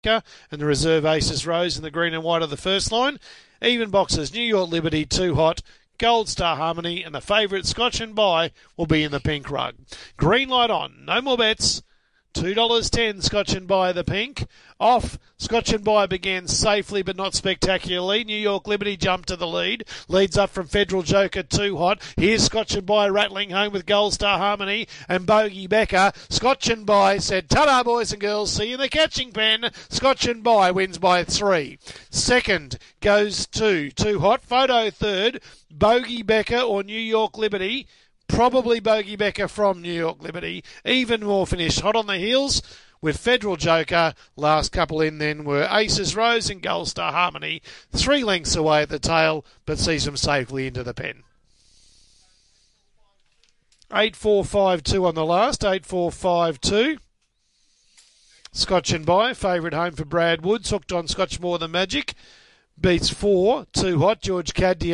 and the reserve Aces Rose in the green and white of the first line. Even boxes, New York Liberty, Too Hot, Gold Star Harmony, and the favourite Scotch and By will be in the pink rug. Green light on, no more bets. $2.10 Scotch and By the pink. Off, Scotch and By began safely but not spectacularly. New York Liberty jumped to the lead. Leads up from Federal Joker, Too Hot. Here's Scotch and By rattling home with Gold Star Harmony and Bogey Becker. Scotch and By said, ta-da boys and girls, see you in the catching pen. Scotch and By wins by 3. Second goes to Too Hot. Photo third, Bogey Becker or New York Liberty. Probably Bogey Becker from New York Liberty. Even more finished hot on the heels with Federal Joker. Last couple in then were Aces Rose and Gold Star Harmony. 3 lengths away at the tail, but sees them safely into the pen. 8-4-5-2 on the last. 8-4-5-2. Scotch and By, favourite home for Brad Woods. Hooked on Scotch more than magic. Beats 4, Too Hot, George Caddy.